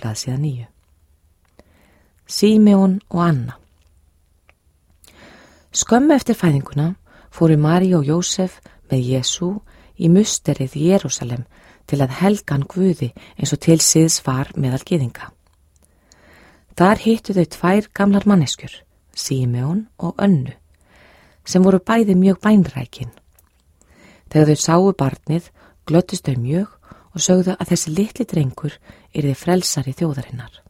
stað síðan nýju. Símeon og Anna. Skömmu eftir fæðinguna fóru María og Jósef með Jesú í musterið í Jerúsalem til að helga hann Guði eins og til siðs var meðal gyðinga. Þar hittu þau 2 gamlar manneskjur, Símeon og Önnu, sem voru bæði mjög bænrækin. Þegar þau sáu barnið, glöddust þau mjög og sögðu að þessi litli drengur yrði frelsari þjóðarinnar.